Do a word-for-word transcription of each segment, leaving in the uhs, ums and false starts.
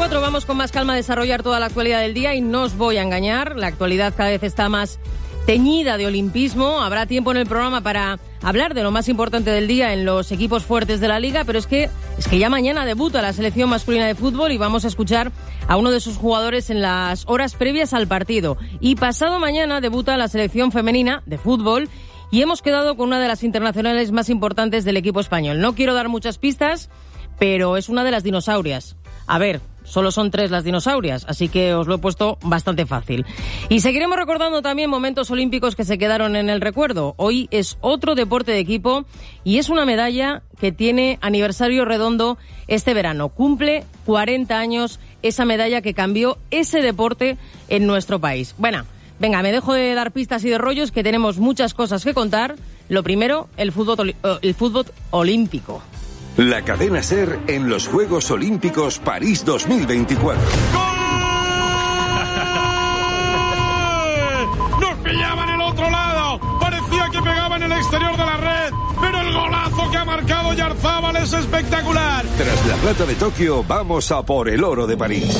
veinticuatro, vamos con más calma a desarrollar toda la actualidad del día y no os voy a engañar, la actualidad cada vez está más teñida de olimpismo. Habrá tiempo en el programa para hablar de lo más importante del día en los equipos fuertes de la Liga, pero es que, es que ya mañana debuta la selección masculina de fútbol y vamos a escuchar a uno de sus jugadores en las horas previas al partido. Y pasado mañana debuta la selección femenina de fútbol y hemos quedado con una de las internacionales más importantes del equipo español. No quiero dar muchas pistas, pero es una de las dinosaurias. A ver, solo son tres las dinosaurias, así que os lo he puesto bastante fácil. Y seguiremos recordando también momentos olímpicos que se quedaron en el recuerdo. Hoy es otro deporte de equipo y es una medalla que tiene aniversario redondo este verano. Cumple cuarenta años esa medalla que cambió ese deporte en nuestro país. Bueno, venga, me dejo de dar pistas y de rollos, que tenemos muchas cosas que contar. Lo primero, el fútbol, el fútbol olímpico. La cadena SER en los Juegos Olímpicos París dos mil veinticuatro. ¡Gol! ¡Nos pillaban el otro lado! Parecía que pegaba en el exterior de la red, pero el golazo que ha marcado Yarzábal es espectacular. Tras la plata de Tokio, vamos a por el oro de París.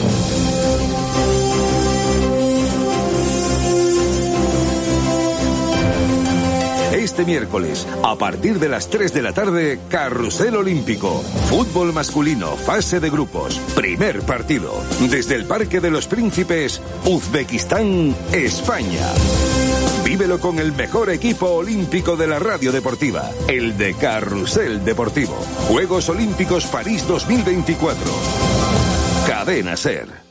Este miércoles, a partir de las tres de la tarde, Carrusel Olímpico. Fútbol masculino, fase de grupos, primer partido. Desde el Parque de los Príncipes, Uzbekistán, España. Vívelo con el mejor equipo olímpico de la radio deportiva, el de Carrusel Deportivo. Juegos Olímpicos París dos mil veinticuatro. Cadena SER.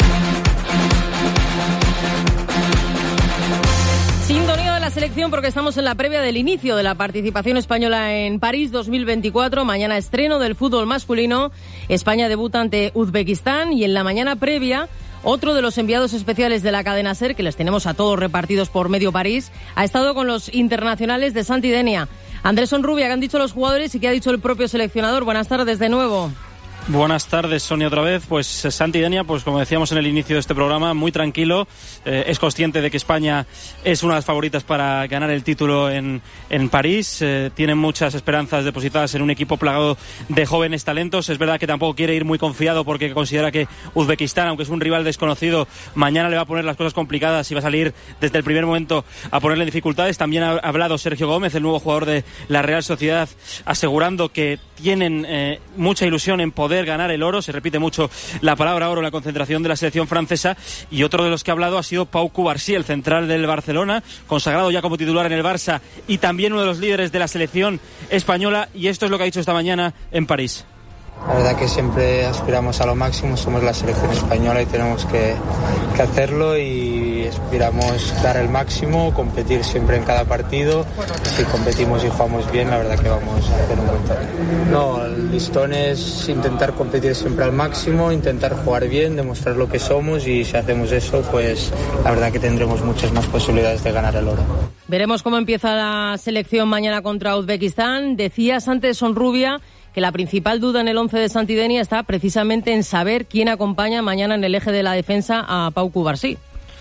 Selección, porque estamos en la previa del inicio de la participación española en París dos mil veinticuatro. Mañana estreno del fútbol masculino. España debuta ante Uzbekistán y en la mañana previa otro de los enviados especiales de la cadena SER, que les tenemos a todos repartidos por medio París, ha estado con los internacionales de Santidenia. Andrés Onrubia, ¿qué han dicho los jugadores y qué ha dicho el propio seleccionador? Buenas tardes de nuevo. Buenas tardes, Sonia, otra vez. Pues Santidenia, pues como decíamos en el inicio de este programa, muy tranquilo. Eh, es consciente de que España es una de las favoritas para ganar el título en, en París. Eh, tiene muchas esperanzas depositadas en un equipo plagado de jóvenes talentos. Es verdad que tampoco quiere ir muy confiado porque considera que Uzbekistán, aunque es un rival desconocido, mañana le va a poner las cosas complicadas y va a salir desde el primer momento a ponerle dificultades. También ha hablado Sergio Gómez, el nuevo jugador de la Real Sociedad, asegurando que tienen eh, mucha ilusión en poder ganar el oro. Se repite mucho la palabra oro en la concentración de la selección francesa. Y otro de los que ha hablado ha sido Pau Cubarsí, el central del Barcelona, consagrado ya como titular en el Barça y también uno de los líderes de la selección española. Y esto es lo que ha dicho esta mañana en París. La verdad que siempre aspiramos a lo máximo, somos la selección española y tenemos que, que hacerlo, y aspiramos dar el máximo, competir siempre en cada partido. Si competimos y jugamos bien, la verdad que vamos a hacer un buen torneo. No, el listón es intentar competir siempre al máximo, intentar jugar bien, demostrar lo que somos, y si hacemos eso, pues la verdad que tendremos muchas más posibilidades de ganar el oro. Veremos cómo empieza la selección mañana contra Uzbekistán. Decías antes, Onrubia, que la principal duda en el once de Santidenia está precisamente en saber quién acompaña mañana en el eje de la defensa a Pau Cubarsí.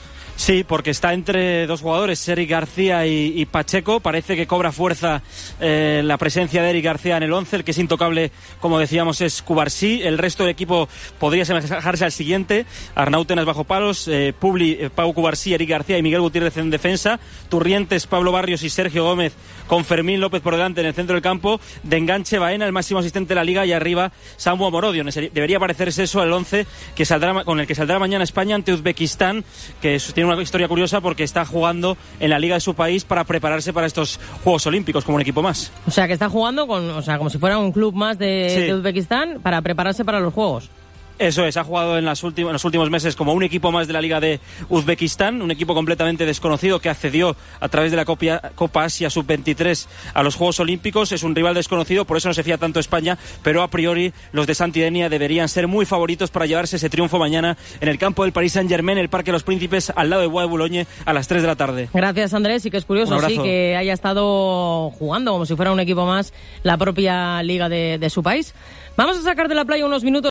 Sí, porque está entre dos jugadores, Eric García y, y Pacheco. Parece que cobra fuerza eh, la presencia de Eric García en el once. El que es intocable, como decíamos, es Cubarsí. El resto del equipo podría semejarse al siguiente: Arnautenas bajo palos, eh, Publi, eh, Pau Cubarsí, Eric García y Miguel Gutiérrez en defensa, Turrientes, Pablo Barrios y Sergio Gómez, con Fermín López por delante en el centro del campo. De enganche, Baena, el máximo asistente de la Liga, y arriba Samu Amorodio. Debería parecerse eso al once que saldrá, con el que saldrá mañana España ante Uzbekistán, que tiene una historia curiosa porque está jugando en la liga de su país para prepararse para estos Juegos Olímpicos como un equipo más. O sea, que está jugando con, o sea, como si fuera un club más de, sí. de Uzbekistán para prepararse para los Juegos. Eso es, ha jugado en, las últimas, en los últimos meses como un equipo más de la Liga de Uzbekistán, un equipo completamente desconocido que accedió a través de la Copa, Copa Asia sub veintitrés a los Juegos Olímpicos. Es un rival desconocido, por eso no se fía tanto España, pero a priori los de Santidenia deberían ser muy favoritos para llevarse ese triunfo mañana en el campo del Paris Saint-Germain, el Parque de los Príncipes, al lado de Bois de Boulogne, a las tres de la tarde. Gracias, Andrés, y que es curioso, sí, que haya estado jugando como si fuera un equipo más la propia Liga de, de su país. Vamos a sacar de la playa unos minutos